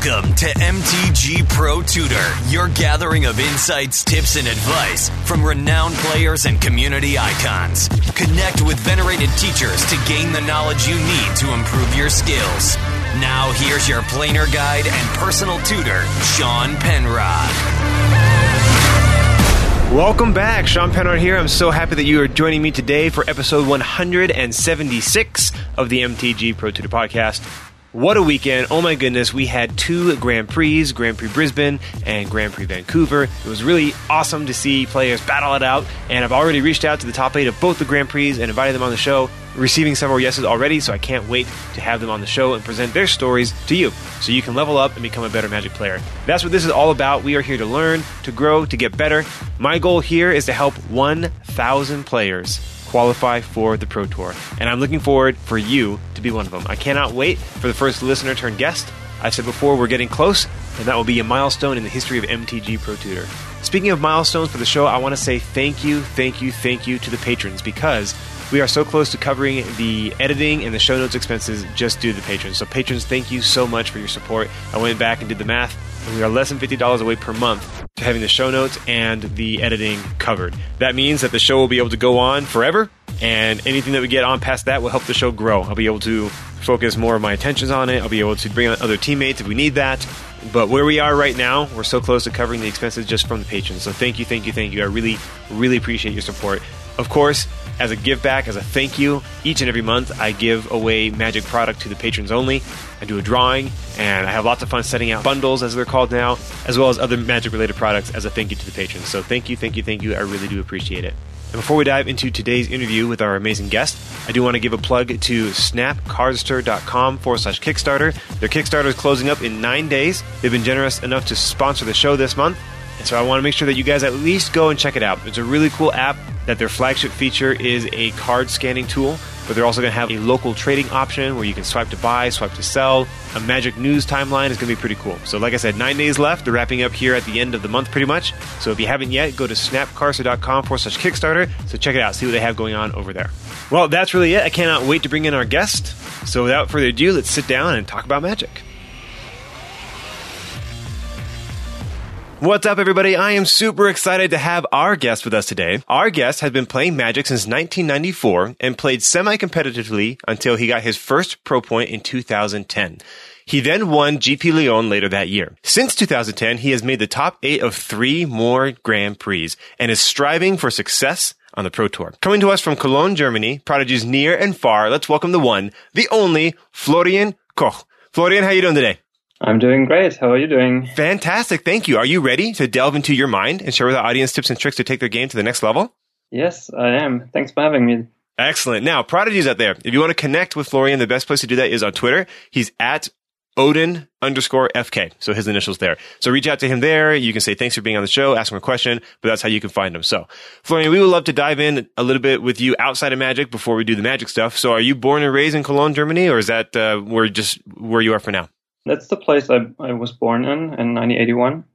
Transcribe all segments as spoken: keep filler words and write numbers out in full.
Welcome to M T G Pro Tutor, your gathering of insights, tips, and advice from renowned players and community icons. Connect with venerated teachers to gain the knowledge you need to improve your skills. Now here's your planer guide and personal tutor, Sean Penrod. Welcome back. Sean Penrod here. I'm so happy that you are joining me today for episode one hundred seventy-six of the M T G Pro Tutor Podcast. What a weekend. Oh my goodness. We had two Grand Prix, Grand Prix Brisbane and Grand Prix Vancouver. It was really awesome to see players battle it out, and I've already reached out to the top eight of both the Grand Prix and invited them on the show, receiving several yeses already, so I can't wait to have them on the show and present their stories to you, so you can level up and become a better Magic player. That's what this is all about. We are here to learn, to grow, to get better. My goal here is to help one thousand players qualify for the Pro Tour, and I'm looking forward for you to be one of them. I cannot wait for the first listener turned guest. I said before, we're getting close, and that will be a milestone in the history of M T G Pro Tutor. Speaking of milestones for the show, I want to say thank you, thank you, thank you to the patrons, because we are so close to covering the editing and the show notes expenses just due to the patrons. So patrons, thank you so much for your support. I went back and did the math, and we are less than fifty dollars away per month to having the show notes and the editing covered. That means that the show will be able to go on forever, and anything that we get on past that will help the show grow. I'll be able to focus more of my attentions on it. I'll be able to bring on other teammates if we need that. But where we are right now, we're so close to covering the expenses just from the patrons. So thank you, thank you, thank you. I really, really appreciate your support. Of course, as a give back, as a thank you, each and every month I give away Magic product to the patrons only. I do a drawing, and I have lots of fun setting out bundles, as they're called now, as well as other Magic-related products as a thank you to the patrons. So thank you, thank you, thank you. I really do appreciate it. And before we dive into today's interview with our amazing guest, I do want to give a plug to snapcardster.com forward slash Kickstarter. Their Kickstarter is closing up in nine days. They've been generous enough to sponsor the show this month, and so I want to make sure that you guys at least go and check it out. It's a really cool app that their flagship feature is a card scanning tool, but they're also going to have a local trading option where you can swipe to buy, swipe to sell. A Magic news timeline is going to be pretty cool. So like I said, nine days left. They're wrapping up here at the end of the month pretty much. So if you haven't yet, go to snapcardster.com forward slash Kickstarter. So check it out. See what they have going on over there. Well, that's really it. I cannot wait to bring in our guest. So without further ado, let's sit down and talk about Magic. What's up, everybody? I am super excited to have our guest with us today. Our guest has been playing Magic since nineteen ninety-four and played semi-competitively until he got his first pro point in two thousand ten. He then won G P Lyon later that year. Since two thousand ten, he has made the top eight of three more Grand Prix and is striving for success on the Pro Tour. Coming to us from Cologne, Germany, prodigies near and far, let's welcome the one, the only, Florian Koch. Florian, how are you doing today? I'm doing great. How are you doing? Fantastic. Thank you. Are you ready to delve into your mind and share with our audience tips and tricks to take their game to the next level? Yes, I am. Thanks for having me. Excellent. Now, prodigies out there, if you want to connect with Florian, the best place to do that is on Twitter. He's at Odin underscore F K. So his initials there. So reach out to him there. You can say thanks for being on the show, ask him a question, but that's how you can find him. So Florian, we would love to dive in a little bit with you outside of Magic before we do the Magic stuff. So are you born and raised in Cologne, Germany, or is that uh, where just where you are for now? That's the place I, I was born in, in nineteen eighty-one.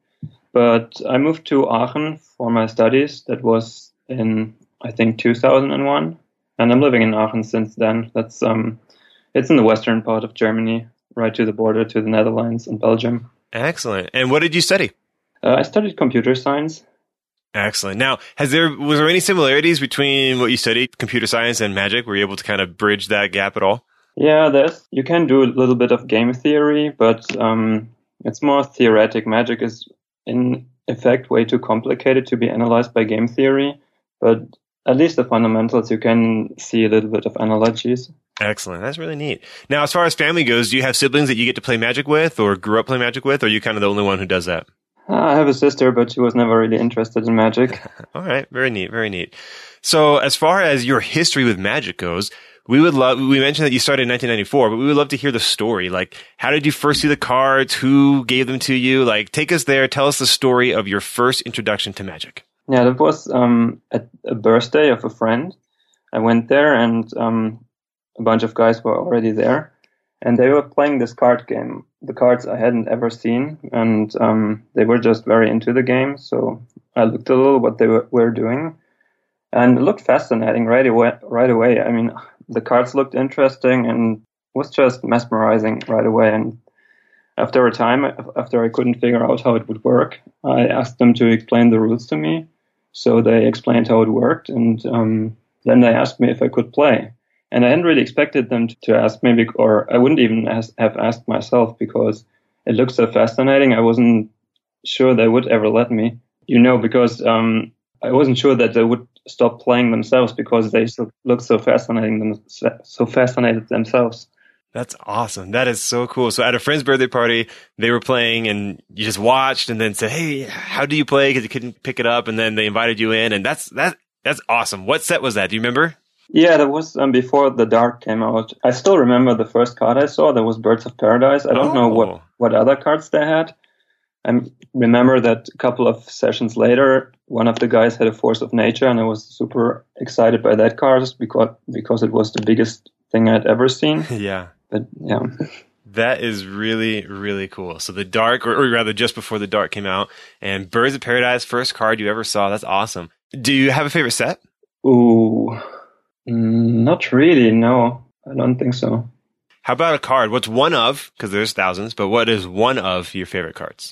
But I moved to Aachen for my studies. That was in, I think, two thousand one. And I'm living in Aachen since then. That's um, it's in the western part of Germany, right to the border to the Netherlands and Belgium. Excellent. And what did you study? Uh, I studied computer science. Excellent. Now, has there was there any similarities between what you studied, computer science, and Magic? Were you able to kind of bridge that gap at all? Yeah, there's you can do a little bit of game theory, but um, it's more theoretic. Magic is, in effect, way too complicated to be analyzed by game theory, but at least the fundamentals, you can see a little bit of analogies. Excellent. That's really neat. Now, as far as family goes, do you have siblings that you get to play Magic with or grew up playing Magic with, or are you kind of the only one who does that? I have a sister, but she was never really interested in Magic. All right. Very neat. Very neat. So as far as your history with Magic goes, we would love, we mentioned that you started in nineteen ninety-four, but we would love to hear the story. Like, how did you first see the cards? Who gave them to you? Like, take us there. Tell us the story of your first introduction to Magic. Yeah, that was um, at a birthday of a friend. I went there and um, a bunch of guys were already there. And they were playing this card game, the cards I hadn't ever seen. And um, they were just very into the game. So I looked a little what they were, were doing. And it looked fascinating right away. Right away. I mean, the cards looked interesting and was just mesmerizing right away. And after a time, after I couldn't figure out how it would work, I asked them to explain the rules to me. So they explained how it worked, and um, then they asked me if I could play. And I hadn't really expected them to ask me, or I wouldn't even ask, have asked myself, because it looked so fascinating. I wasn't sure they would ever let me, you know, because um, I wasn't sure that they would stop playing themselves, because they so, look so fascinating, them, so fascinated themselves. That's awesome. That is so cool. So at a friend's birthday party, they were playing, and you just watched, and then said, "Hey, how do you play?" Because you couldn't pick it up, and then they invited you in, and that's that. That's awesome. What set was that? Do you remember? Yeah, that was um, before the Dark came out. I still remember the first card I saw. That was Birds of Paradise. I don't oh. know what, what other cards they had. I remember that a couple of sessions later, one of the guys had a Force of Nature, and I was super excited by that card because because it was the biggest thing I'd ever seen. yeah. But yeah. That is really, really cool. So the Dark, or, or rather just before the Dark came out, and Birds of Paradise, first card you ever saw. That's awesome. Do you have a favorite set? Ooh. Not really, no. I don't think so. How about a card? What's one of, because there's thousands, but what is one of your favorite cards?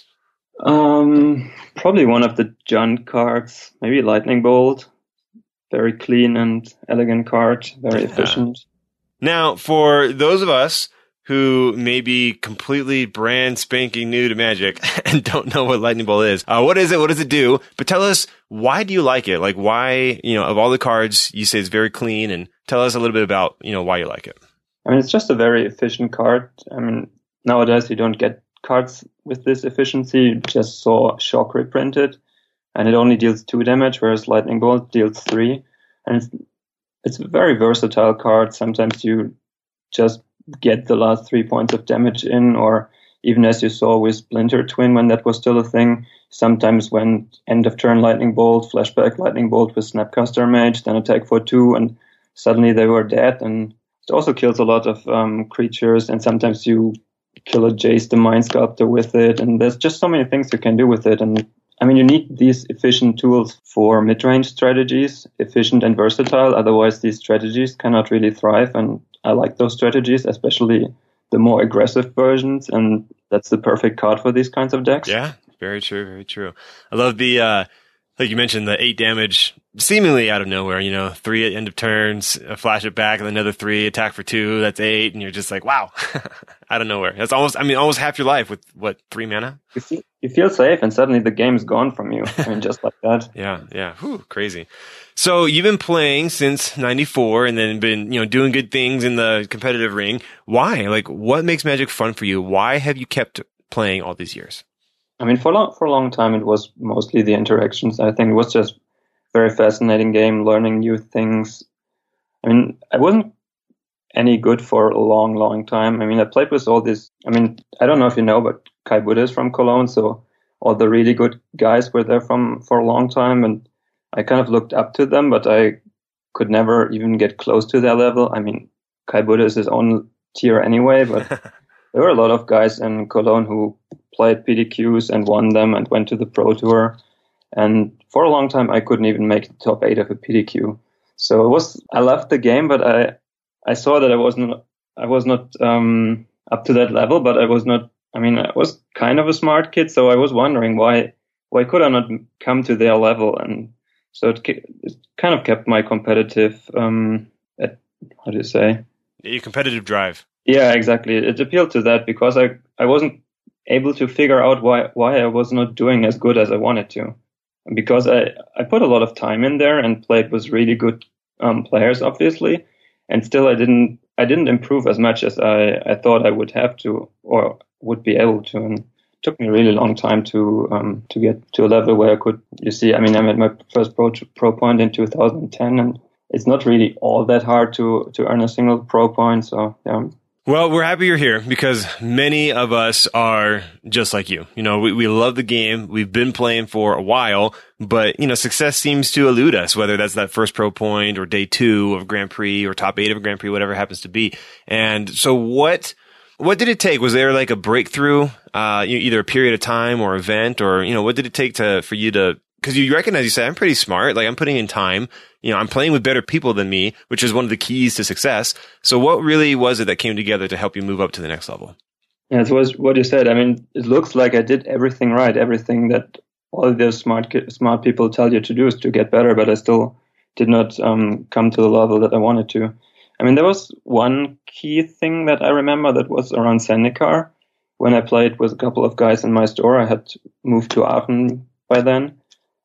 Um, probably one of the Jund cards. Maybe Lightning Bolt. Very clean and elegant card. Very yeah. efficient. Now, for those of us who may be completely brand spanking new to Magic and don't know what Lightning Bolt is, uh, what is it? What does it do? But tell us, why do you like it? Like, why, you know, of all the cards, you say it's very clean, and tell us a little bit about, you know, why you like it. I mean, it's just a very efficient card. I mean, nowadays you don't get cards with this efficiency. You just saw Shock reprinted, and it only deals two damage, whereas Lightning Bolt deals three. And it's, it's a very versatile card. Sometimes you just get the last three points of damage in, or even as you saw with Splinter Twin when that was still a thing, sometimes when end of turn Lightning Bolt, flashback Lightning Bolt with Snapcaster Mage, then attack for two, and suddenly they were dead. And it also kills a lot of um, creatures, and sometimes you kill a Jace the Mind Sculptor with it, and there's just so many things you can do with it. And I mean, you need these efficient tools for mid-range strategies, efficient and versatile, otherwise these strategies cannot really thrive, and I like those strategies, especially the more aggressive versions, and that's the perfect card for these kinds of decks. Yeah, very true, very true. I love the, uh, like you mentioned, the eight damage, seemingly out of nowhere, you know, three at end of turns, flash it back, and another three, attack for two, that's eight, and you're just like, wow, out of nowhere. That's almost, I mean, almost half your life with, what, three mana? You feel, you feel safe, and suddenly the game's gone from you. I mean, just like that. yeah, yeah, whew, crazy. So you've been playing since ninety-four, and then been, you know, doing good things in the competitive ring. Why? Like, what makes Magic fun for you? Why have you kept playing all these years? I mean, for long, for a long time, it was mostly the interactions. I think it was just a very fascinating game, learning new things. I mean, I wasn't any good for a long, long time. I mean, I played with all these, I mean, I don't know if you know, but Kai Budde is from Cologne, so all the really good guys were there from for a long time, and I kind of looked up to them, but I could never even get close to their level. I mean, Kai Budde is his own tier anyway, but there were a lot of guys in Cologne who played P D Qs and won them and went to the Pro Tour. And for a long time, I couldn't even make the top eight of a P D Q. So it was, I loved the game, but I, I saw that I wasn't, I was not um, up to that level, but I was not, I mean, I was kind of a smart kid, so I was wondering why, why could I not come to their level? And so it, it kind of kept my competitive, um, at, how do you say? Your competitive drive. Yeah, exactly. It appealed to that because I, I wasn't able to figure out why, why I was not doing as good as I wanted to. And because I, I put a lot of time in there and played with really good um, players, obviously, and still I didn't, I didn't improve as much as I, I thought I would have to or would be able to. And it took me a really long time to, um, to get to a level where I could, you see, I mean, I'm at my first pro, pro point in two thousand ten, and it's not really all that hard to, to earn a single pro point. So, yeah. Well, we're happy you're here because many of us are just like you. You know, we, we love the game. We've been playing for a while, but, you know, success seems to elude us, whether that's that first pro point or day two of Grand Prix or top eight of a Grand Prix, whatever it happens to be. And so what, what did it take? Was there like a breakthrough, uh, either a period of time or event, or, you know, what did it take to, for you to, because you recognize, you say, I'm pretty smart, like I'm putting in time, you know, I'm playing with better people than me, which is one of the keys to success. So what really was it that came together to help you move up to the next level? Yeah, it was what you said. I mean, it looks like I did everything right, everything that all those smart smart people tell you to do is to get better, but I still did not um, come to the level that I wanted to. I mean, there was one key thing that I remember that was around Zendikar. When I played with a couple of guys in my store, I had moved to Aachen by then,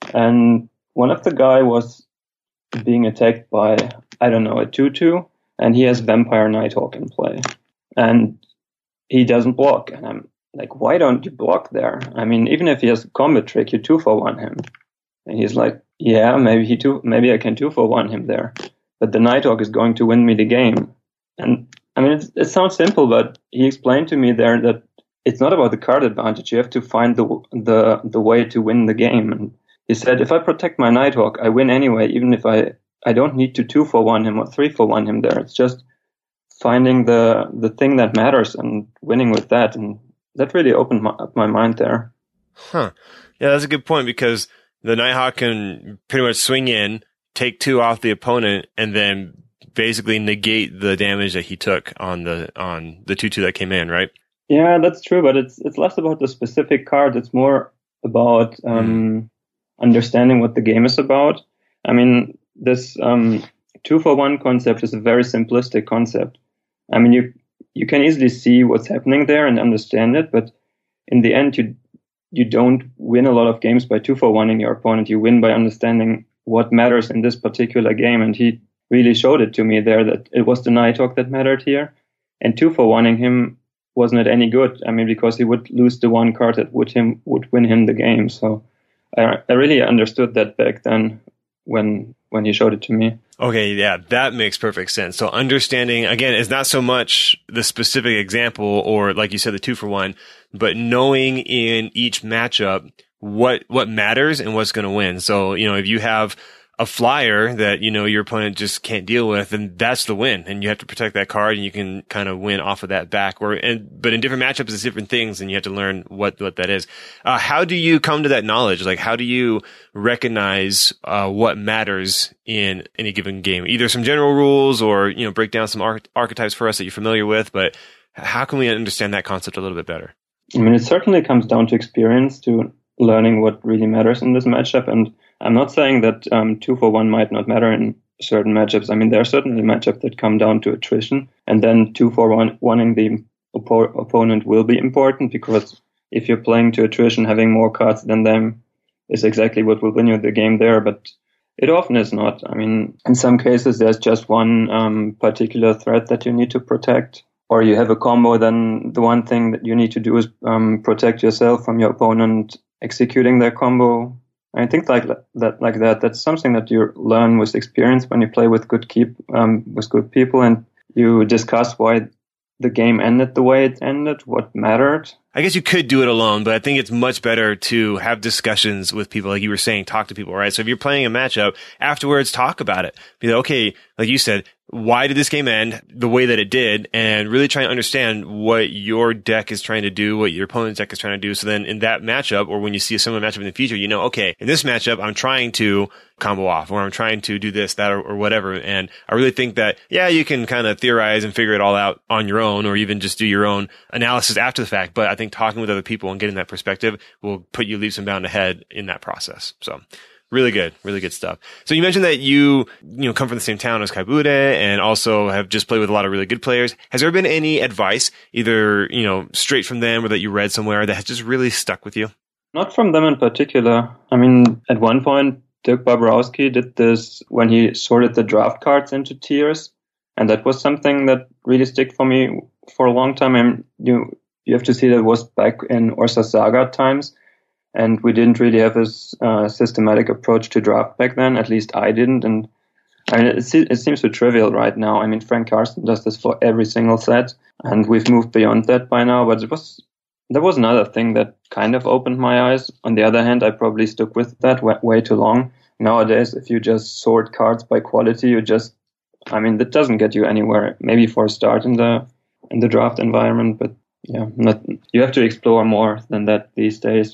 and one of the guy was being attacked by, I don't know, a two two, and he has Vampire Nighthawk in play, and he doesn't block, and I'm like, why don't you block there? I mean, even if he has a combat trick, you two for one him. And he's like, yeah, maybe he two, maybe I can two for one him there, but the Nighthawk is going to win me the game. And I mean, it, it sounds simple, but he explained to me there that it's not about the card advantage. You have to find the the the way to win the game. And he said, if I protect my Nighthawk, I win anyway, even if I I don't need to two for one him or three for one him there. It's just finding the the thing that matters and winning with that. And that really opened my, up my mind there. Huh. Yeah, that's a good point, because the Nighthawk can pretty much swing in, take two off the opponent, and then basically negate the damage that he took on the on the two two that came in, right? Yeah, that's true, but it's it's less about the specific card. It's more about um, mm. understanding what the game is about. I mean, this um, two for one concept is a very simplistic concept. I mean, you you can easily see what's happening there and understand it, but in the end, you you don't win a lot of games by two for one-ing your opponent. You win by understanding what matters in this particular game, and he really showed it to me there that it was the Nighthawk that mattered here, and two for one-ing him wasn't it any good. I mean, because he would lose the one card that would him would win him the game. So I, I really understood that back then when when he showed it to me. Okay, yeah, that makes perfect sense. So understanding, again, is not so much the specific example or, like you said, the two for one, but knowing in each matchup what what matters and what's going to win. So, you know, if you have a flyer that, you know, your opponent just can't deal with, then that's the win, and you have to protect that card, and you can kind of win off of that back. Or, and but in different matchups, it's different things, and you have to learn what what that is. Uh, how do you come to that knowledge? Like, how do you recognize uh, what matters in any given game? Either some general rules, or, you know, break down some arch- archetypes for us that you're familiar with. But how can we understand that concept a little bit better? I mean, it certainly comes down to experience, to learning what really matters in this matchup. And I'm not saying that um, two for one might not matter in certain matchups. I mean, there are certainly matchups that come down to attrition, and then two for one, one-ing the oppo- opponent will be important, because if you're playing to attrition, having more cards than them is exactly what will win you the game there. But it often is not. I mean, in some cases, there's just one um, particular threat that you need to protect. Or you have a combo, then the one thing that you need to do is um, protect yourself from your opponent executing their combo. I think like that, like that. That's something that you learn with experience when you play with good keep um, with good people, and you discuss why the game ended the way it ended, what mattered. I guess you could do it alone, but I think it's much better to have discussions with people, like you were saying, talk to people, right? So if you're playing a matchup, afterwards, talk about it. Be like, okay, like you said, why did this game end the way that it did? And really try to understand what your deck is trying to do, what your opponent's deck is trying to do. So then in that matchup, or when you see a similar matchup in the future, you know, okay, in this matchup, I'm trying to combo off, or I'm trying to do this, that, or, or whatever. And I really think that, yeah, you can kind of theorize and figure it all out on your own, or even just do your own analysis after the fact. But I think talking with other people and getting that perspective will put you leaps and bounds ahead in that process. So really good, really good stuff. So you mentioned that you, you know, come from the same town as Kai Bude and also have just played with a lot of really good players. Has there been any advice, either, you know, straight from them or that you read somewhere, that has just really stuck with you? Not from them in particular. I mean, at one point, Dirk Bobrowski did this when he sorted the draft cards into tiers. And that was something that really stuck for me for a long time. And you, you have to see that it was back in Urza Saga times. And we didn't really have a uh, systematic approach to draft back then. At least I didn't. And I mean, it, it seems so trivial right now. I mean, Frank Karsten does this for every single set, and we've moved beyond that by now. But it was there was another thing that kind of opened my eyes. On the other hand, I probably stuck with that way, way too long. Nowadays, if you just sort cards by quality, you just, I mean, that doesn't get you anywhere. Maybe for a start in the in the draft environment, but yeah, not, you have to explore more than that these days.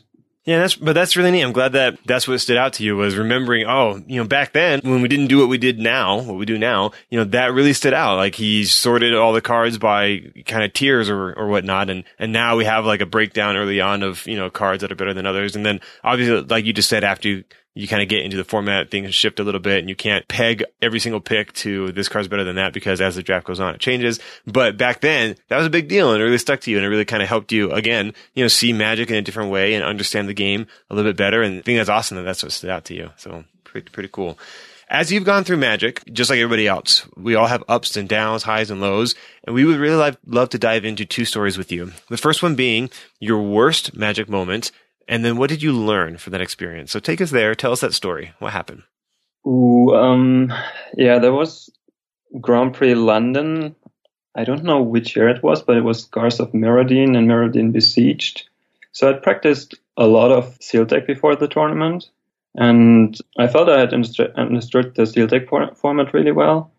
Yeah, that's but that's really neat. I'm glad that that's what stood out to you was remembering, oh, you know, back then when we didn't do what we did now, what we do now, you know, that really stood out. Like he sorted all the cards by kind of tiers or, or whatnot. And, and now we have like a breakdown early on of, you know, cards that are better than others. And then obviously, like you just said, after you, you kind of get into the format, things shift a little bit and you can't peg every single pick to this card's better than that because as the draft goes on, it changes. But back then, that was a big deal and it really stuck to you and it really kind of helped you, again, you know, see Magic in a different way and understand the game a little bit better. And I think that's awesome that that's what stood out to you. So pretty, pretty cool. As you've gone through Magic, just like everybody else, we all have ups and downs, highs and lows, and we would really love, love to dive into two stories with you. The first one being your worst Magic moment. And then what did you learn from that experience? So take us there. Tell us that story. What happened? Ooh, um, yeah, there was Grand Prix London. I don't know which year it was, but it was Scars of Mirrodin and Mirrodin Besieged. So I'd practiced a lot of Sealed Deck before the tournament. And I felt I had understood the Sealed Deck format really well.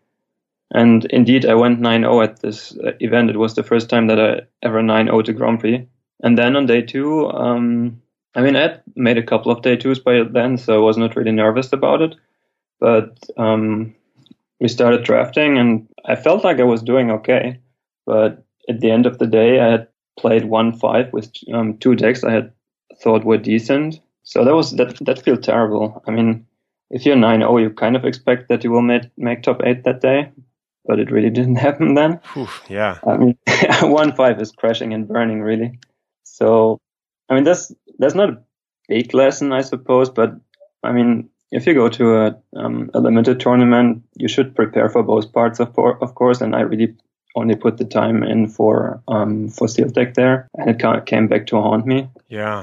And indeed, I went nine oh at this event. It was the first time that I ever nine oh to Grand Prix. And then on day two, um, I mean, I had made a couple of day twos by then, so I was not really nervous about it. But um, we started drafting, and I felt like I was doing okay. But at the end of the day, I had played one five with um, two decks I had thought were decent. So that was that. That felt terrible. I mean, if you're nine oh, you kind of expect that you will make make top eight that day, but it really didn't happen then. Whew, yeah. I mean, one five is crashing and burning, really. So, I mean, that's that's not a big lesson, I suppose, but I mean, if you go to a um, a limited tournament, you should prepare for both parts, of of course. And I really only put the time in for um for Sealed Deck there, and it came back to haunt me. Yeah.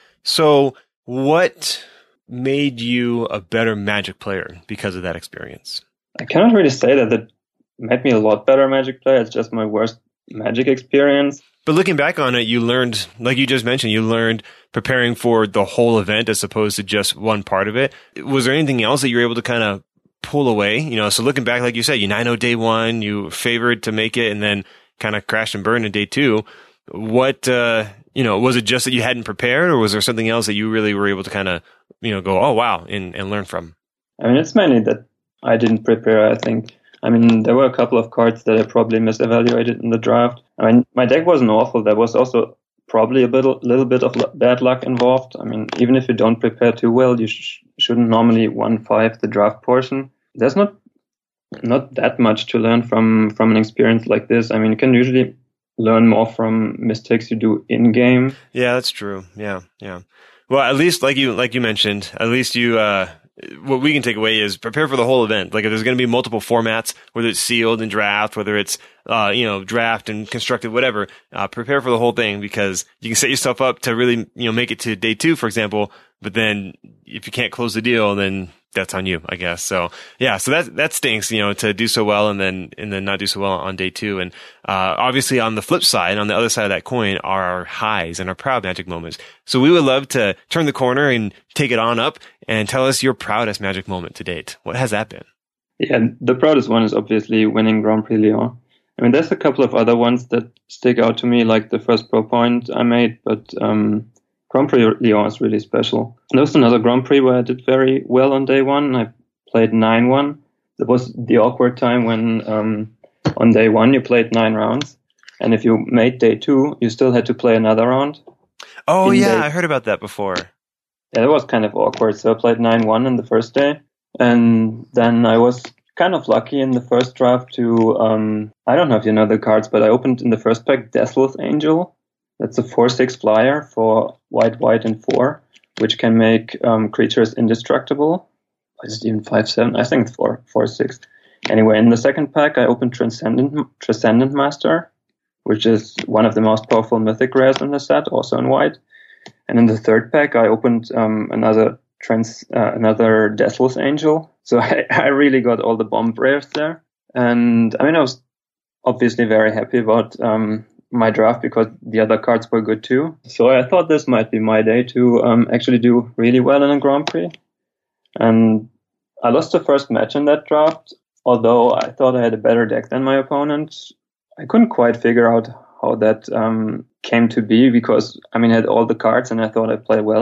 So, what made you a better Magic player because of that experience? I cannot really say that it made me a lot better Magic player. It's just my worst Magic experience. But looking back on it, you learned, like you just mentioned, you learned preparing for the whole event as opposed to just one part of it. Was there anything else that you were able to kind of pull away? You know, so looking back, like you said, you nine oh day one, you favored to make it and then kind of crashed and burned in day two. What, uh, you know, was it just that you hadn't prepared or was there something else that you really were able to kind of, you know, go, oh, wow, and, and learn from? I mean, it's mainly that I didn't prepare, I think. I mean, there were a couple of cards that I probably misevaluated in the draft. I mean, my deck wasn't awful. There was also probably a bit, little bit of bad luck involved. I mean, even if you don't prepare too well, you sh- shouldn't normally one five the draft portion. There's not not that much to learn from, from an experience like this. I mean, you can usually learn more from mistakes you do in game. Yeah, that's true. Yeah, yeah. Well, at least like you like you mentioned, at least you. Uh, what we can take away is prepare for the whole event. Like if there's going to be multiple formats, whether it's sealed and draft, whether it's uh, you know draft and constructed, whatever. Uh, prepare for the whole thing because you can set yourself up to really you know make it to day two, for example. But then if you can't close the deal, then that's on you, I guess. So yeah, so that that stinks, you know, to do so well and then and then not do so well on day two. And uh obviously on the flip side, on the other side of that coin, are our highs and our proud Magic moments. So we would love to turn the corner and take it on up and tell us your proudest Magic moment to date. What has that been? Yeah, the proudest one is obviously winning Grand Prix Lyon. I mean, there's a couple of other ones that stick out to me, like the first pro point I made, but um Grand Prix Lyon is really special. There was another Grand Prix where I did very well on day one. I played nine one. That was the awkward time when um, on day one you played nine rounds. And if you made day two, you still had to play another round. Oh, yeah, day. I heard about that before. Yeah, it was kind of awkward. So I played nine one in the first day. And then I was kind of lucky in the first draft to, um, I don't know if you know the cards, but I opened in the first pack Deathless Angel. That's a four six flyer for white, white, and four, which can make um, creatures indestructible. Is it even five seven? I think it's four four six. Anyway, in the second pack, I opened Transcendent Transcendent Master, which is one of the most powerful mythic rares in the set, also in white. And in the third pack, I opened um, another trans uh, another Deathless Angel. So I, I really got all the bomb rares there. And I mean, I was obviously very happy about um, my draft because the other cards were good too. So I thought this might be my day to um, actually do really well in a Grand Prix. And I lost the first match in that draft, although I thought I had a better deck than my opponent. I couldn't quite figure out how that um, came to be because, I mean, I had all the cards and I thought I played well and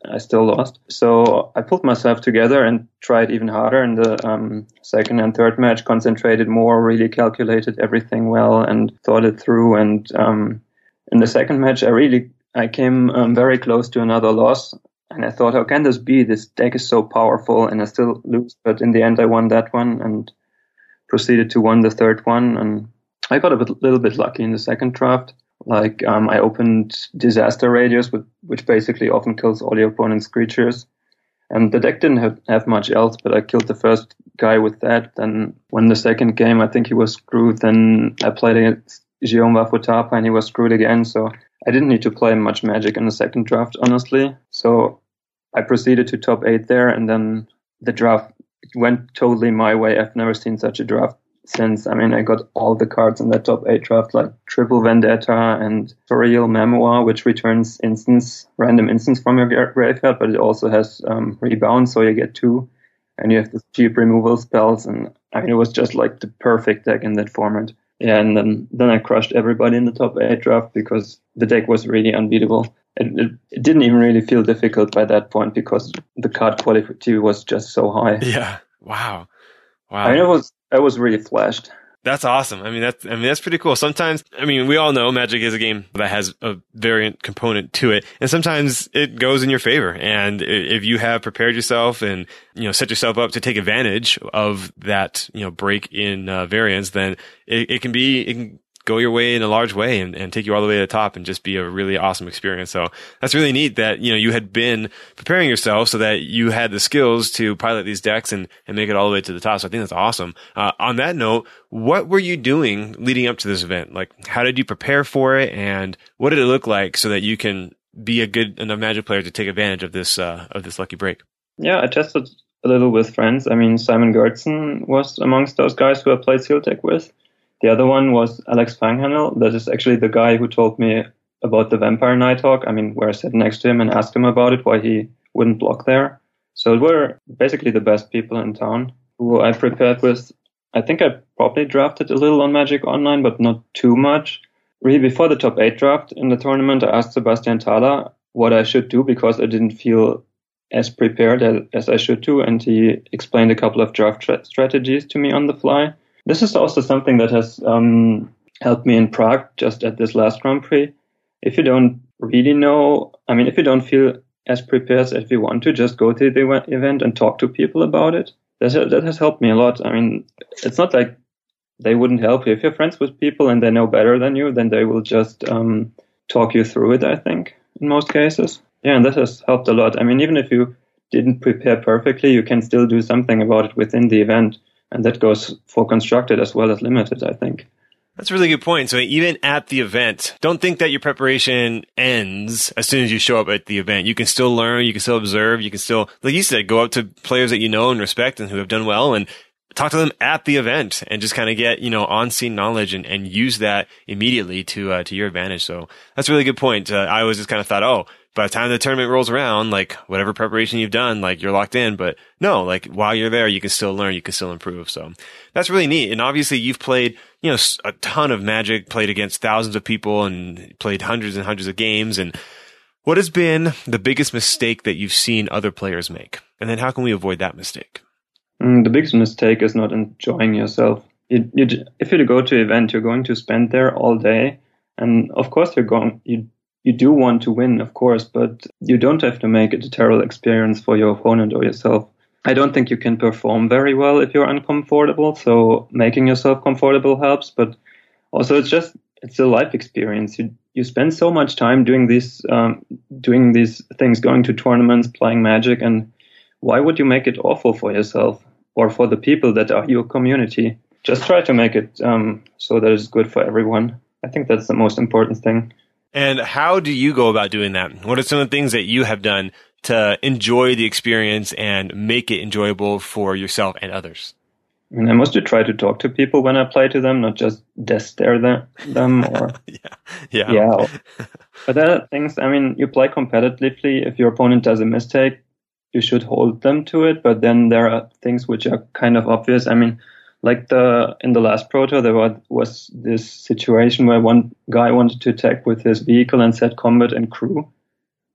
I still lost. So I pulled myself together and tried even harder in the um, second and third match, concentrated more, really calculated everything well and thought it through. And um, in the second match, I really I came um, very close to another loss. And I thought, how can this be? This deck is so powerful and I still lose. But in the end, I won that one and proceeded to win the third one. And I got a bit, little bit lucky in the second draft. Like, um, I opened Disaster Radius, with, which basically often kills all your opponent's creatures. And the deck didn't have, have much else, but I killed the first guy with that. Then when the second game, I think he was screwed. Then I played against Jaume Wafutapa and he was screwed again. So I didn't need to play much Magic in the second draft, honestly. So I proceeded to top eight there, and then the draft went totally my way. I've never seen such a draft since. I mean, I got all the cards in that top eight draft, like Triple Vendetta and Surreal Memoir, which returns instance, random instance from your graveyard, but it also has um, rebound, so you get two. And you have the cheap removal spells, and I mean, it was just like the perfect deck in that format. Yeah, and then, then I crushed everybody in the top eight draft because the deck was really unbeatable. It, it, it didn't even really feel difficult by that point because the card quality was just so high. Yeah. Wow. Wow. I mean, it was, I was really flashed. That's awesome. I mean, that's, I mean, that's pretty cool. Sometimes, I mean, we all know Magic is a game that has a variant component to it. And sometimes it goes in your favor. And if you have prepared yourself and, you know, set yourself up to take advantage of that, you know, break in uh, variance, then it, it can be, it can go your way in a large way and, and take you all the way to the top and just be a really awesome experience. So that's really neat that, you know, you had been preparing yourself so that you had the skills to pilot these decks and, and make it all the way to the top. So I think that's awesome. Uh, on that note, what were you doing leading up to this event? Like, how did you prepare for it and what did it look like so that you can be a good enough Magic player to take advantage of this, uh, of this lucky break? Yeah, I tested a little with friends. I mean, Simon Gertzen was amongst those guys who I played Sealed Deck with. The other one was Alex Fanghanel. That is actually the guy who told me about the Vampire Nighthawk. I mean, where I sat next to him and asked him about it, why he wouldn't block there. So it were basically the best people in town who I prepared with. I think I probably drafted a little on Magic Online, but not too much. Really, before the top eight draft in the tournament, I asked Sebastian Thaler what I should do because I didn't feel as prepared as, as I should do. And he explained a couple of draft tra- strategies to me on the fly. This is also something that has um, helped me in Prague just at this last Grand Prix. If you don't really know, I mean, if you don't feel as prepared as you want to, just go to the event and talk to people about it. That, that has helped me a lot. I mean, it's not like they wouldn't help you. If you're friends with people and they know better than you, then they will just um, talk you through it, I think, in most cases. Yeah, and that has helped a lot. I mean, even if you didn't prepare perfectly, you can still do something about it within the event. And that goes for constructed as well as limited, I think. That's a really good point. So even at the event, don't think that your preparation ends as soon as you show up at the event. You can still learn, you can still observe, you can still, like you said, go up to players that you know and respect and who have done well and talk to them at the event and just kind of get, you know, on-scene knowledge and, and use that immediately to uh, to your advantage. So that's a really good point. Uh, I always just kind of thought, oh, by the time the tournament rolls around, like whatever preparation you've done, like you're locked in. But no, like while you're there, you can still learn, you can still improve. So that's really neat. And obviously you've played, you know, a ton of Magic, played against thousands of people and played hundreds and hundreds of games. And what has been the biggest mistake that you've seen other players make? And then how can we avoid that mistake? Mm, the biggest mistake is not enjoying yourself. You, you, if you go to an event, you're going to spend there all day. And of course you're going, you You do want to win, of course, but you don't have to make it a terrible experience for your opponent or yourself. I don't think you can perform very well if you're uncomfortable, so making yourself comfortable helps, but also it's just, it's a life experience. You you spend so much time doing these, um, doing these things, going to tournaments, playing Magic, and why would you make it awful for yourself or for the people that are your community? Just try to make it um, so that it's good for everyone. I think that's the most important thing. And how do you go about doing that? What are some of the things that you have done to enjoy the experience and make it enjoyable for yourself and others? I mean, I mostly try to talk to people when I play to them, not just desk stare them or yeah, yeah. yeah. But there are things. I mean, you play competitively. If your opponent does a mistake, you should hold them to it. But then there are things which are kind of obvious. I mean, like the in the last Pro Tour, there was, was this situation where one guy wanted to attack with his vehicle and set combat and crew.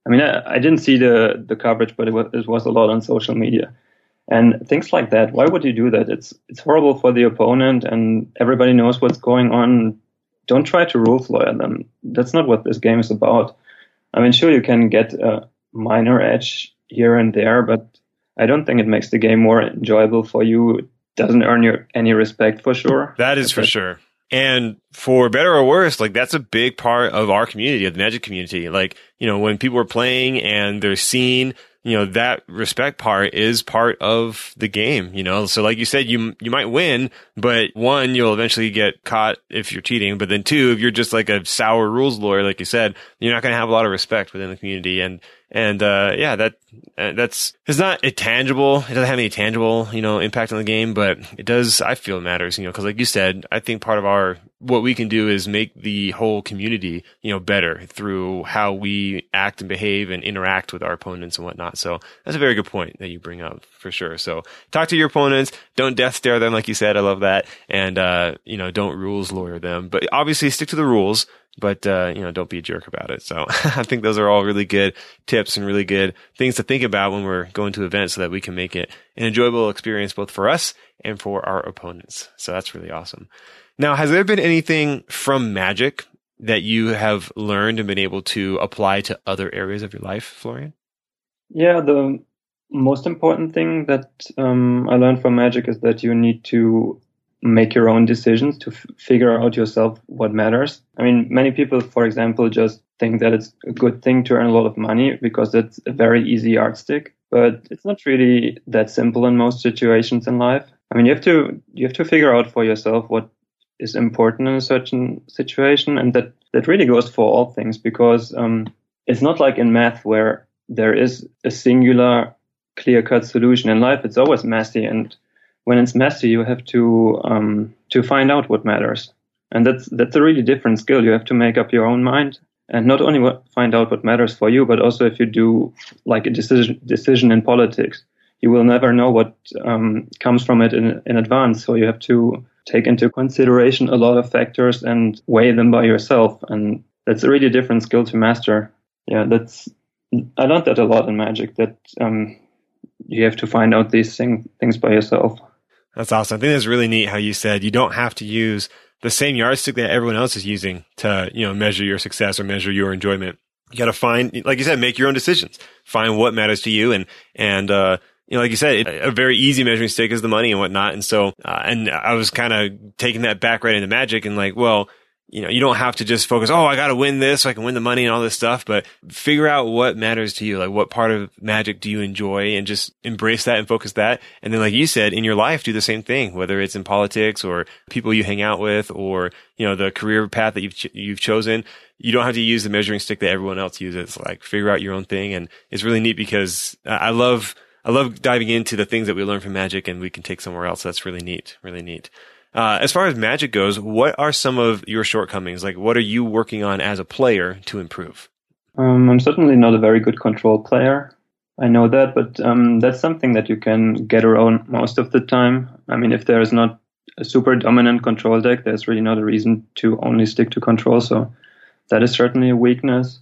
I mean, I, I didn't see the, the coverage, but it was, it was a lot on social media. And things like that. Why would you do that? It's it's horrible for the opponent, and everybody knows what's going on. Don't try to rules lawyer them. That's not what this game is about. I mean, sure, you can get a minor edge here and there, but I don't think it makes the game more enjoyable for you. It doesn't earn you any respect for sure. That is for sure. And for better or worse, like that's a big part of our community, of the Magic community. Like, you know, when people are playing and they're seen, you know, that respect part is part of the game, you know? So like you said, you, you might win, but one, you'll eventually get caught if you're cheating. But then two, if you're just like a sour rules lawyer, like you said, you're not going to have a lot of respect within the community. And, and, uh, yeah, that, uh, that's, it's not a tangible, it doesn't have any tangible, you know, impact on the game, but it does, I feel it matters, you know, cause like you said, I think part of our, what we can do is make the whole community, you know, better through how we act and behave and interact with our opponents and whatnot. So that's a very good point that you bring up for sure. So talk to your opponents. Don't death stare them, like you said. I love that. And, uh, you know, don't rules lawyer them, but obviously stick to the rules, but, uh, you know, don't be a jerk about it. So I think those are all really good tips and really good things to think about when we're going to events so that we can make it an enjoyable experience both for us and for our opponents. So that's really awesome. Now, has there been anything from Magic that you have learned and been able to apply to other areas of your life, Florian? Yeah, the most important thing that um, I learned from Magic is that you need to make your own decisions to f- figure out yourself what matters. I mean, many people, for example, just think that it's a good thing to earn a lot of money because it's a very easy yardstick, but it's not really that simple in most situations in life. I mean, you have to you have to figure out for yourself what is important in a certain situation, and that, that really goes for all things, because um, it's not like in math where there is a singular clear-cut solution. In life, it's always messy, and when it's messy, you have to um, to find out what matters, and that's that's a really different skill. You have to make up your own mind, and not only what, find out what matters for you, but also if you do like a decision decision in politics, you will never know what um, comes from it in in advance. So you have to take into consideration a lot of factors and weigh them by yourself. And that's a really different skill to master. Yeah, that's, I learned that a lot in Magic, that um, you have to find out these thing, things by yourself. That's awesome. I think that's really neat how you said you don't have to use the same yardstick that everyone else is using to, you know, measure your success or measure your enjoyment. You got to find, like you said, make your own decisions. Find what matters to you, and, and, uh, you know, like you said, it, a very easy measuring stick is the money and whatnot. And so, uh, and I was kind of taking that back right into Magic and like, well, you know, you don't have to just focus, oh, I got to win this so I can win the money and all this stuff, but figure out what matters to you. Like, what part of Magic do you enjoy, and just embrace that and focus that. And then, like you said, in your life, do the same thing, whether it's in politics or people you hang out with, or, you know, the career path that you've, ch- you've chosen. You don't have to use the measuring stick that everyone else uses. Like, figure out your own thing. And it's really neat because I love, I love diving into the things that we learn from Magic and we can take somewhere else. That's really neat, really neat. Uh, as far as Magic goes, what are some of your shortcomings? Like, what are you working on as a player to improve? Um, I'm certainly not a very good control player. I know that, but um, that's something that you can get around most of the time. I mean, if there is not a super dominant control deck, there's really not a reason to only stick to control. So that is certainly a weakness.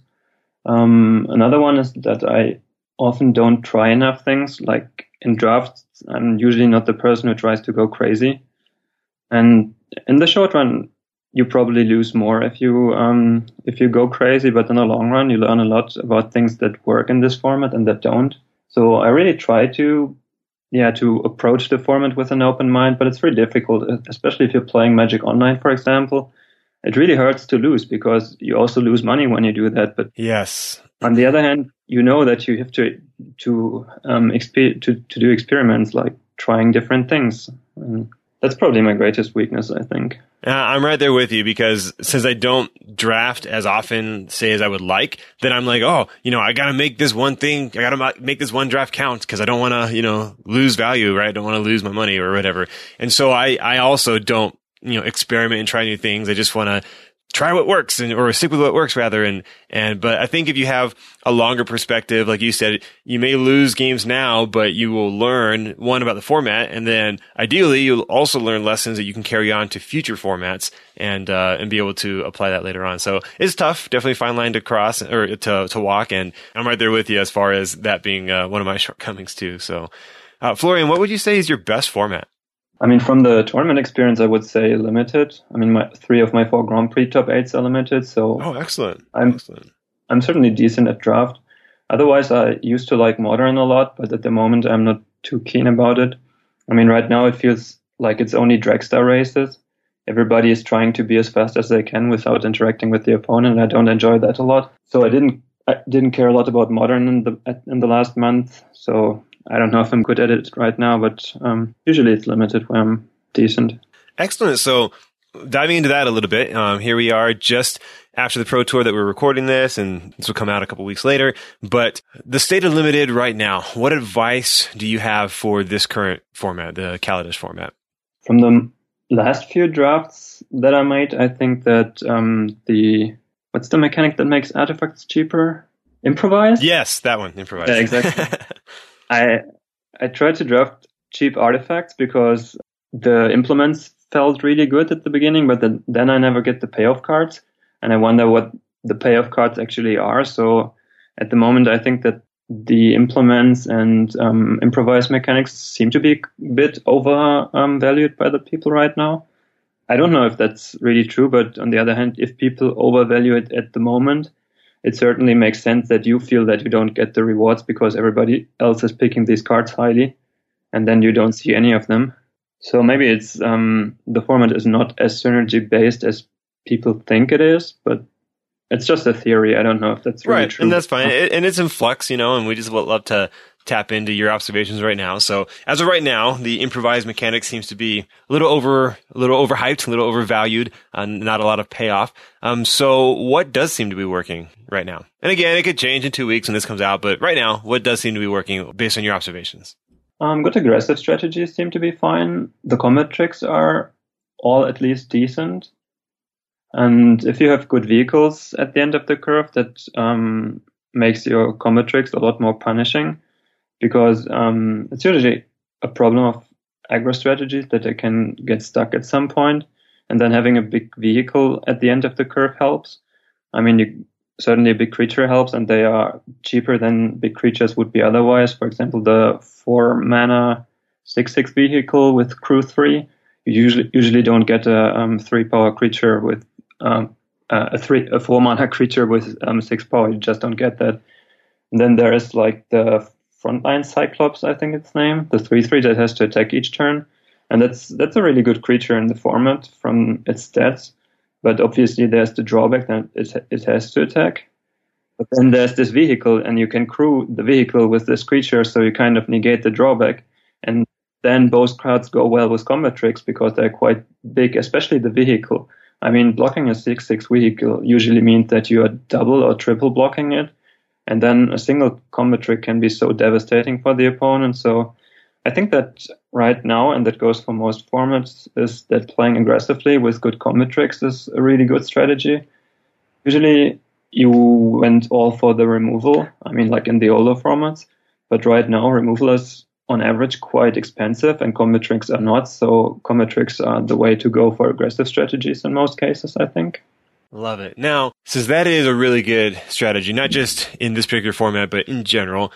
Um, another one is that I often don't try enough things. Like in drafts, I'm usually not the person who tries to go crazy. And in the short run, you probably lose more if you um, if you go crazy. But in the long run, you learn a lot about things that work in this format and that don't. So I really try to, yeah, to approach the format with an open mind. But it's very difficult, especially if you're playing Magic Online, for example. It really hurts to lose because you also lose money when you do that. But yes, on the other hand, you know that you have to to um exp- to to do experiments, like trying different things. And that's probably my greatest weakness, I think. Uh, I'm right there with you, because since I don't draft as often, say, as I would like, then I'm like, oh, you know, I got to make this one thing, I got to make this one draft count because I don't want to, you know, lose value, right? I don't want to lose my money or whatever. And so I, I also don't, you know, experiment and try new things. I just want to try what works and, or stick with what works rather. And, and, but I think if you have a longer perspective, like you said, you may lose games now, but you will learn one about the format. And then ideally you'll also learn lessons that you can carry on to future formats and, uh, and be able to apply that later on. So it's tough, definitely a fine line to cross or to, to walk. And I'm right there with you as far as that being, uh, one of my shortcomings too. So, uh, Florian, what would you say is your best format? I mean, from the tournament experience, I would say limited. I mean, my three of my four Grand Prix top eights are limited, so oh, excellent! I'm excellent. I'm certainly decent at draft. Otherwise, I used to like modern a lot, but at the moment, I'm not too keen about it. I mean, right now it feels like it's only Dragster races. Everybody is trying to be as fast as they can without interacting with the opponent. I don't enjoy that a lot, so I didn't I didn't care a lot about modern in the in the last month. So I don't know if I'm good at it right now, but um, usually it's limited where I'm decent. Excellent. So diving into that a little bit, um, here we are just after the Pro Tour that we're recording this, and this will come out a couple weeks later. But the state of limited right now, what advice do you have for this current format, the Kaladesh format? From the last few drafts that I made, I think that um, the, what's the mechanic that makes artifacts cheaper? Improvise? Yes, that one, improvise. Yeah, exactly. I I tried to draft cheap artifacts because the implements felt really good at the beginning, but then, then I never get the payoff cards, and I wonder what the payoff cards actually are. So at the moment, I think that the implements and um, improvised mechanics seem to be a bit overvalued um, by the people right now. I don't know if that's really true, but on the other hand, if people overvalue it at the moment, it certainly makes sense that you feel that you don't get the rewards because everybody else is picking these cards highly, and then you don't see any of them. So maybe it's um, the format is not as synergy based as people think it is, but it's just a theory. I don't know if that's really right, true. And that's fine. It, and it's in flux, you know, and we just would love to tap into your observations right now. So as of right now, the improvised mechanic seems to be a little over, a little overhyped, a little overvalued, uh, not a lot of payoff. Um, so what does seem to be working right now? And again, it could change in two weeks when this comes out, but right now, what does seem to be working based on your observations? Um, good aggressive strategies seem to be fine. The combat tricks are all at least decent. And if you have good vehicles at the end of the curve, that um, makes your combat tricks a lot more punishing. Because um, it's usually a problem of aggro strategies that they can get stuck at some point, and then having a big vehicle at the end of the curve helps. I mean, you, certainly a big creature helps, and they are cheaper than big creatures would be otherwise. For example, the four mana six six vehicle with crew three, you usually usually don't get a um, three power creature with um, uh, a three a four mana creature with um, six power. You just don't get that. And then there is like the Frontline Cyclops, I think it's named, the three three that has to attack each turn. And that's that's a really good creature in the format from its stats. But obviously there's the drawback that it, it has to attack. But then there's this vehicle, and you can crew the vehicle with this creature, so you kind of negate the drawback. And then both cards go well with combat tricks because they're quite big, especially the vehicle. I mean, blocking a six six vehicle usually means that you are double or triple blocking it. And then a single combat trick can be so devastating for the opponent. So I think that right now, and that goes for most formats, is that playing aggressively with good combat tricks is a really good strategy. Usually you went all for the removal, I mean, like in the older formats. But right now, removal is on average quite expensive, and combat tricks are not. So combat tricks are the way to go for aggressive strategies in most cases, I think. Love it. Now, since that is a really good strategy, not just in this particular format, but in general,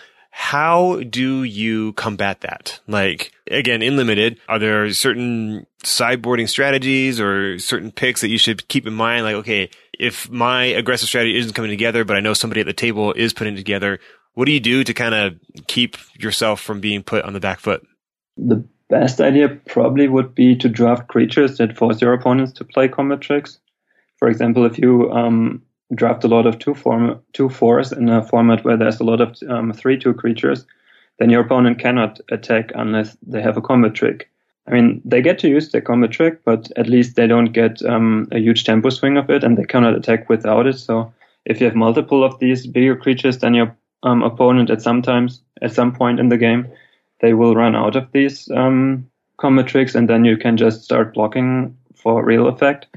how do you combat that? Like, again, in limited, are there certain sideboarding strategies or certain picks that you should keep in mind? Like, okay, if my aggressive strategy isn't coming together, but I know somebody at the table is putting it together, what do you do to kind of keep yourself from being put on the back foot? The best idea probably would be to draft creatures that force your opponents to play combat tricks. For example, if you um, draft a lot of two form two fours in a format where there's a lot of um, three two creatures, then your opponent cannot attack unless they have a combat trick. I mean, they get to use their combat trick, but at least they don't get um, a huge tempo swing of it, and they cannot attack without it. So if you have multiple of these bigger creatures, then your um, opponent at some times, at some point in the game, they will run out of these um, combat tricks, and then you can just start blocking for real effect.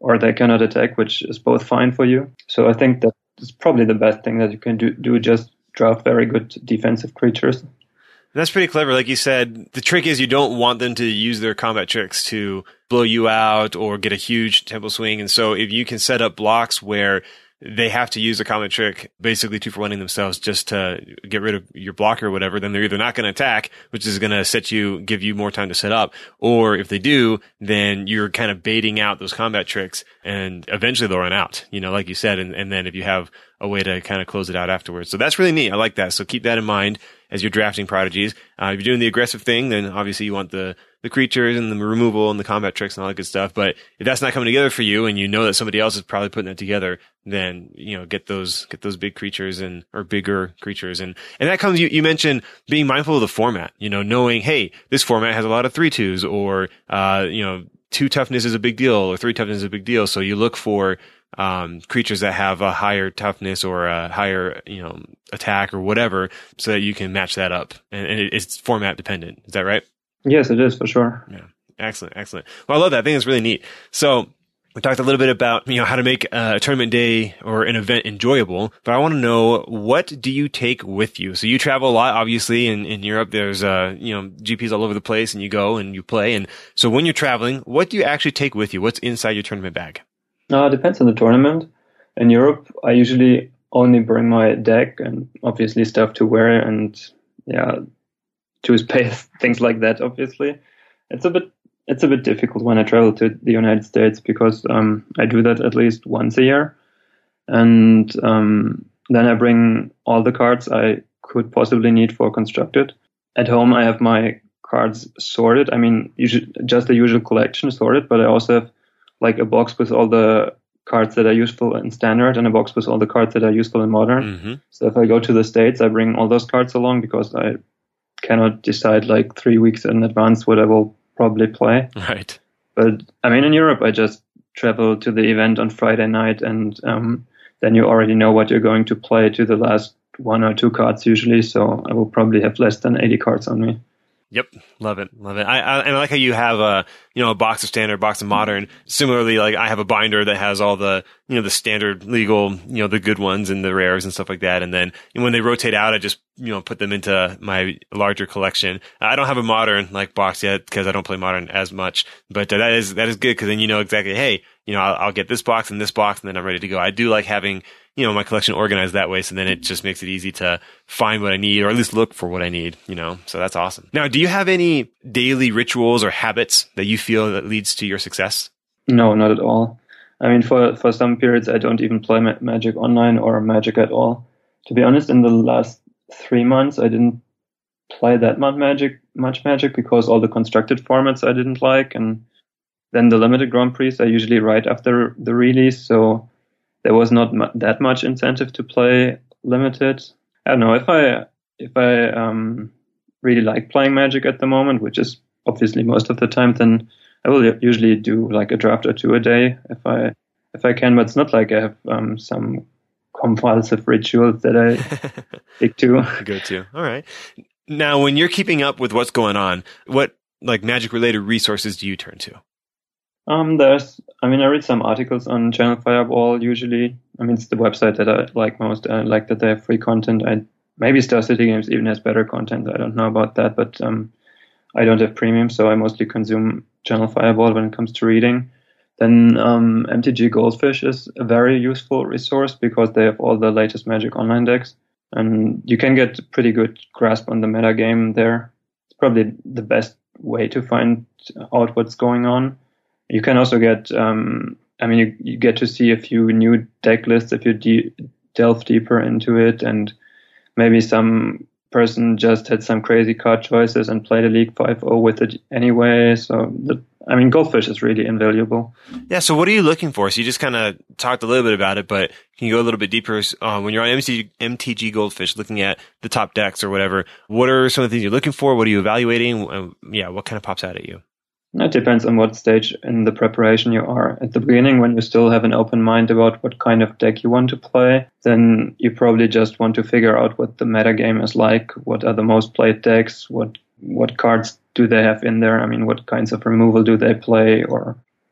or they cannot attack, which is both fine for you. So I think that is probably the best thing that you can do, do just draft very good defensive creatures. That's pretty clever. Like you said, the trick is you don't want them to use their combat tricks to blow you out or get a huge tempo swing. And so if you can set up blocks where they have to use a combat trick basically two for one-ing themselves just to get rid of your blocker or whatever, then they're either not going to attack, which is going to set you, give you more time to set up, or if they do, then you're kind of baiting out those combat tricks and eventually they'll run out, you know, like you said, and, and then if you have a way to kind of close it out afterwards. So that's really neat. I like that. So keep that in mind as you're drafting prodigies. Uh, if you're doing the aggressive thing, then obviously you want the, the creatures and the removal and the combat tricks and all that good stuff. But if that's not coming together for you and you know that somebody else is probably putting that together, then, you know, get those, get those big creatures and, or bigger creatures. And, and that comes, you, you mentioned being mindful of the format, you know, knowing, hey, this format has a lot of three twos or, uh, you know, two toughness is a big deal or three toughness is a big deal. So you look for, um, creatures that have a higher toughness or a higher, you know, attack or whatever so that you can match that up. And, and it, it's format dependent. Is that right? Yes, it is for sure. Yeah. Excellent. Excellent. Well, I love that. I think it's really neat. So we talked a little bit about, you know, how to make a tournament day or an event enjoyable, but I want to know, what do you take with you? So you travel a lot, obviously, in, in Europe. There's, uh, you know, G Ps all over the place and you go and you play. And so when you're traveling, what do you actually take with you? What's inside your tournament bag? Uh, it depends on the tournament. In Europe, I usually only bring my deck and obviously stuff to wear and, yeah, toothpaste, things like that, obviously. It's a bit it's a bit difficult when I travel to the United States because um, I do that at least once a year. And um, then I bring all the cards I could possibly need for Constructed. At home, I have my cards sorted. I mean, usually, just the usual collection sorted, but I also have like a box with all the cards that are useful in Standard and a box with all the cards that are useful in Modern. Mm-hmm. So if I go to the States, I bring all those cards along because I cannot decide like three weeks in advance what I will probably play. Right. But I mean, in Europe, I just travel to the event on Friday night and um, then you already know what you're going to play to the last one or two cards usually. So I will probably have less than eighty cards on me. Yep. Love it. Love it. I, I, and I like how you have a, you know, a box of Standard, box of Modern. Similarly, like I have a binder that has all the, you know, the standard legal, you know, the good ones and the rares and stuff like that. And then when they rotate out, I just, you know, put them into my larger collection. I don't have a Modern like box yet because I don't play Modern as much, but uh, that is, that is good because then you know exactly, hey, you know, I'll, I'll get this box and this box and then I'm ready to go. I do like having, you know, my collection organized that way. So then it just makes it easy to find what I need or at least look for what I need, you know, so that's awesome. Now, do you have any daily rituals or habits that you feel that leads to your success? No, not at all. I mean, for, for some periods, I don't even play ma- Magic Online or Magic at all. To be honest, in the last three months, I didn't play that much Magic, much Magic because all the constructed formats I didn't like. And then the limited Grand Prix are usually right after the release. So there was not mu- that much incentive to play limited. I don't know if I if I um, really like playing Magic at the moment, which is obviously most of the time, then I will usually do like a draft or two a day if I if I can. But it's not like I have um, some compulsive rituals that I stick to. Go to. All right. Now, when you're keeping up with what's going on, what like Magic related resources do you turn to? Um, there's, I mean, I read some articles on Channel Fireball usually. I mean, it's the website that I like most. I like that they have free content. I maybe Star City Games even has better content. I don't know about that, but um, I don't have premium, so I mostly consume Channel Fireball when it comes to reading. Then um, M T G Goldfish is a very useful resource because they have all the latest Magic Online decks, and you can get a pretty good grasp on the meta game there. It's probably the best way to find out what's going on. You can also get, um, I mean, you, you get to see a few new deck lists if you de- delve deeper into it, and maybe some person just had some crazy card choices and played a League five oh with it anyway. So, the, I mean, Goldfish is really invaluable. Yeah, so what are you looking for? So you just kind of talked a little bit about it, but can you go a little bit deeper? Uh, when you're on M T G, M T G Goldfish, looking at the top decks or whatever, what are some of the things you're looking for? What are you evaluating? Uh, yeah, what kind of pops out at you? It depends on what stage in the preparation you are. At the beginning, when you still have an open mind about what kind of deck you want to play, then you probably just want to figure out what the meta game is like, what are the most played decks, what what cards do they have in there, I mean, what kinds of removal do they play, or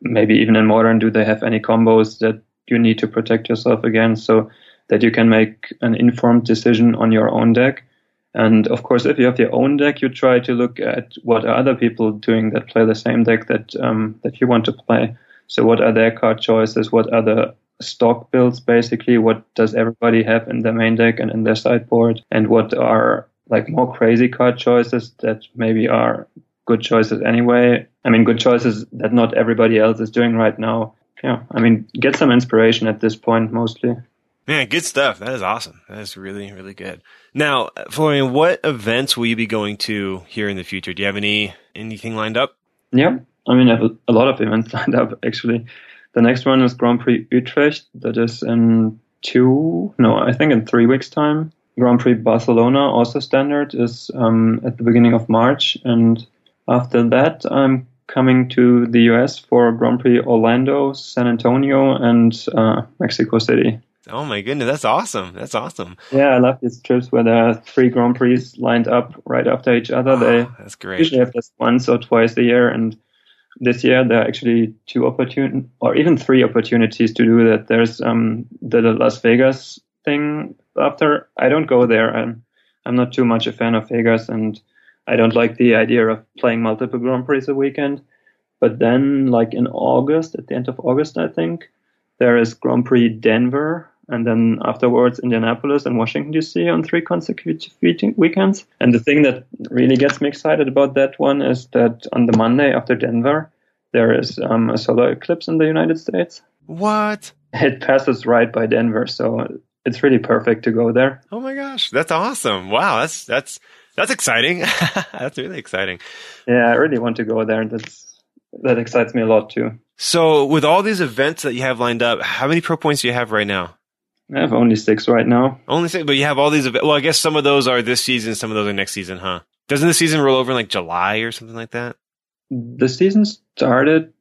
maybe even in Modern, do they have any combos that you need to protect yourself against, so that you can make an informed decision on your own deck. And of course, if you have your own deck, you try to look at what are other people doing that play the same deck that um, that you want to play. So what are their card choices? What are the stock builds, basically? What does everybody have in their main deck and in their sideboard? And what are like more crazy card choices that maybe are good choices anyway? I mean, good choices that not everybody else is doing right now. Yeah, I mean, get some inspiration at this point, mostly. Man, good stuff. That is awesome. That is really, really good. Now, Florian, what events will you be going to here in the future? Do you have any anything lined up? Yeah, I mean, I have a lot of events lined up, actually. The next one is Grand Prix Utrecht. That is in two, no, I think in three weeks' time. Grand Prix Barcelona, also standard, is um, at the beginning of March. And after that, I'm coming to the U S for Grand Prix Orlando, San Antonio, and uh, Mexico City. Oh my goodness, that's awesome. That's awesome. Yeah, I love these trips where there are three Grand Prix lined up right after each other. Oh, they that's great. usually have this once or twice a year, and this year there are actually two opportunities, or even three opportunities to do that. There's um, the Las Vegas thing after. I don't go there. I'm, I'm not too much a fan of Vegas, and I don't like the idea of playing multiple Grand Prix a weekend. But then, like in August, at the end of August, I think, there is Grand Prix Denver, and then afterwards Indianapolis and Washington, D C on three consecutive weekends. And the thing that really gets me excited about that one is that on the Monday after Denver, there is um, a solar eclipse in the United States. What? It passes right by Denver, so it's really perfect to go there. Oh my gosh, that's awesome. Wow, that's that's that's exciting. That's really exciting. Yeah, I really want to go there. That's that excites me a lot too. So with all these events that you have lined up, how many pro points do you have right now? I have only six right now. Only six, but you have all these events. Well, I guess some of those are this season, some of those are next season, huh? Doesn't the season roll over in like July or something like that? The season started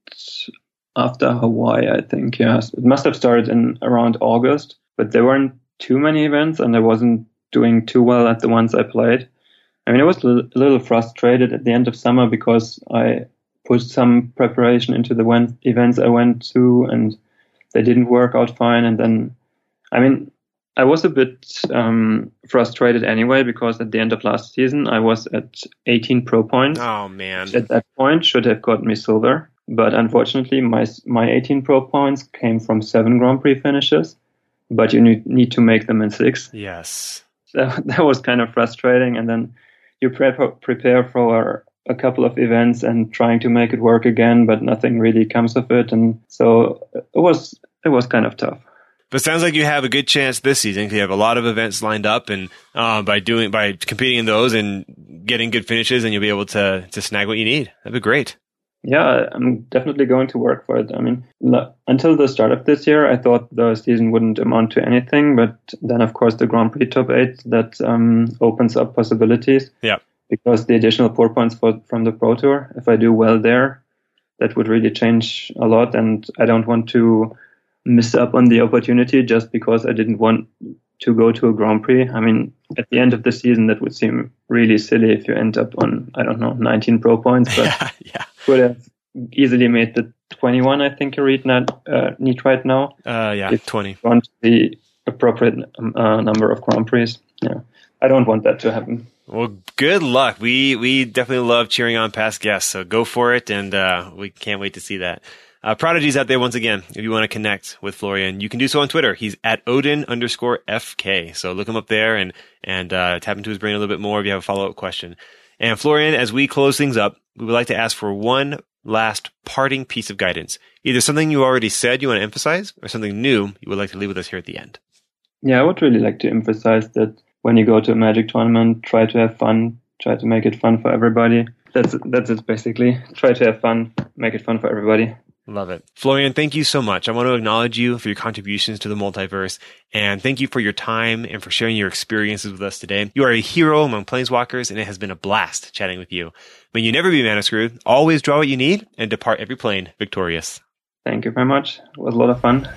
after Hawaii, I think, yes. It must have started in around August, but there weren't too many events, and I wasn't doing too well at the ones I played. I mean, I was a little frustrated at the end of summer because I put some preparation into the events I went to, and they didn't work out fine, and then I mean, I was a bit um, frustrated anyway, because at the end of last season, I was at eighteen pro points. Oh, man. Which at that point should have gotten me silver. But unfortunately, my my eighteen pro points came from seven Grand Prix finishes, but you need, need to make them in six. Yes. So that was kind of frustrating. And then you pre- prepare for a couple of events and trying to make it work again, but nothing really comes of it. And so it was it was kind of tough. But it sounds like you have a good chance this season because you have a lot of events lined up, and uh, by doing by competing in those and getting good finishes, and you'll be able to to snag what you need. That'd be great. Yeah, I'm definitely going to work for it. I mean, l- until the start of this year, I thought the season wouldn't amount to anything, but then of course the Grand Prix Top Eight that um, opens up possibilities. Yeah. Because the additional four points for, from the Pro Tour, if I do well there, that would really change a lot, and I don't want to miss up on the opportunity just because I didn't want to go to a Grand Prix. I mean, at the end of the season, that would seem really silly if you end up on, I don't know, nineteen pro points, but yeah, yeah. Could have easily made the twenty-one, I think you read not, uh, need right now. Uh, yeah, if twenty. You want the appropriate uh, number of Grand Prix. Yeah, I don't want that to happen. Well, good luck. We we definitely love cheering on past guests, so go for it, and uh, we can't wait to see that. Uh, Prodigy's out there once again. If you want to connect with Florian, you can do so on Twitter. He's at Odin underscore F K. So look him up there and, and, uh, tap into his brain a little bit more if you have a follow-up question. And Florian, as we close things up, we would like to ask for one last parting piece of guidance. Either something you already said you want to emphasize or something new you would like to leave with us here at the end. Yeah, I would really like to emphasize that when you go to a Magic tournament, try to have fun, try to make it fun for everybody. That's, that's it basically. Try to have fun, make it fun for everybody. Love it. Florian, thank you so much. I want to acknowledge you for your contributions to the multiverse, and thank you for your time and for sharing your experiences with us today. You are a hero among Planeswalkers, and it has been a blast chatting with you. May you never be mana screwed, always draw what you need, and depart every plane victorious. Thank you very much. It was a lot of fun.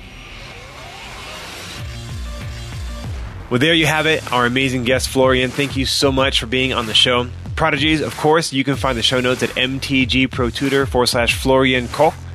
Well, there you have it, our amazing guest, Florian. Thank you so much for being on the show. Prodigies, of course, you can find the show notes at mtgprotutor forward slash Florian Koch.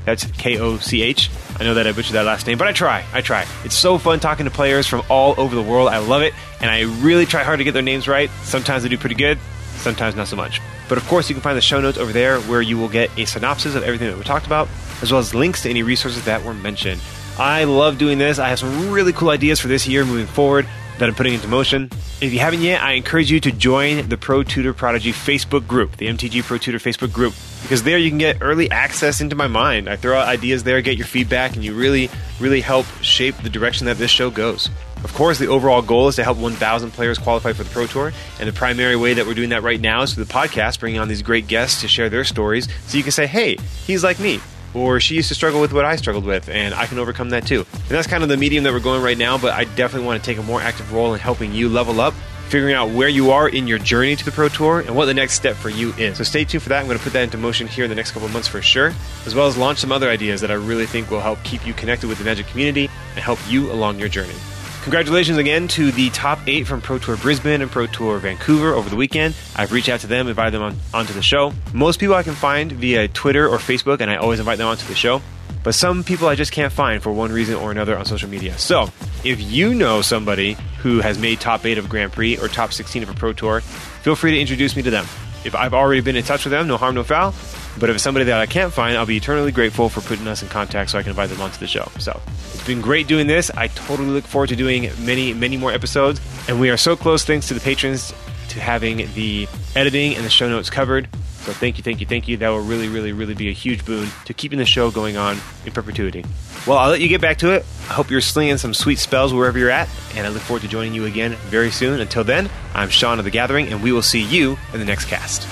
That's K O C H. I know that I butchered that last name, but I try. I try. It's so fun talking to players from all over the world. I love it, and I really try hard to get their names right. Sometimes I do pretty good, sometimes not so much. But of course, you can find the show notes over there where you will get a synopsis of everything that we talked about, as well as links to any resources that were mentioned. I love doing this. I have some really cool ideas for this year moving forward that I'm putting into motion. If you haven't yet, I encourage you to join the Pro Tutor Prodigy Facebook group, the M T G Pro Tutor Facebook group, because there you can get early access into my mind. I throw out ideas there, get your feedback, and you really, really help shape the direction that this show goes. Of course, the overall goal is to help one thousand players qualify for the Pro Tour, and the primary way that we're doing that right now is through the podcast, bringing on these great guests to share their stories, so you can say, hey, he's like me. Or she used to struggle with what I struggled with, and I can overcome that too. And that's kind of the medium that we're going right now, but I definitely want to take a more active role in helping you level up, figuring out where you are in your journey to the Pro Tour, and what the next step for you is. So stay tuned for that. I'm going to put that into motion here in the next couple of months for sure, as well as launch some other ideas that I really think will help keep you connected with the Magic community and help you along your journey. Congratulations again to the top eight from Pro Tour Brisbane and Pro Tour Vancouver over the weekend. I've reached out to them, invited them on, onto the show. Most people I can find via Twitter or Facebook, and I always invite them onto the show. But some people I just can't find for one reason or another on social media. So, if you know somebody who has made top eight of Grand Prix or top sixteen of a Pro Tour, feel free to introduce me to them. If I've already been in touch with them, no harm, no foul. But if it's somebody that I can't find, I'll be eternally grateful for putting us in contact so I can invite them onto the show. So, it's been great doing this. I totally look forward to doing many, many more episodes. And we are so close, thanks to the patrons, to having the editing and the show notes covered. So thank you, thank you, thank you. That will really, really, really be a huge boon to keeping the show going on in perpetuity. Well, I'll let you get back to it. I hope you're slinging some sweet spells wherever you're at, and I look forward to joining you again very soon. Until then, I'm Sean of The Gathering, and we will see you in the next cast.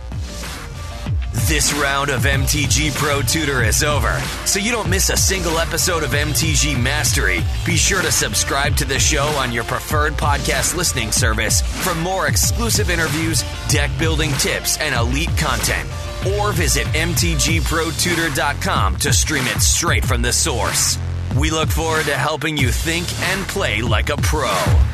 This round of M T G Pro Tutor is over, so you don't miss a single episode of M T G Mastery. Be sure to subscribe to the show on your preferred podcast listening service for more exclusive interviews, deck building tips, and elite content. Or visit M T G Pro Tutor dot com to stream it straight from the source. We look forward to helping you think and play like a pro.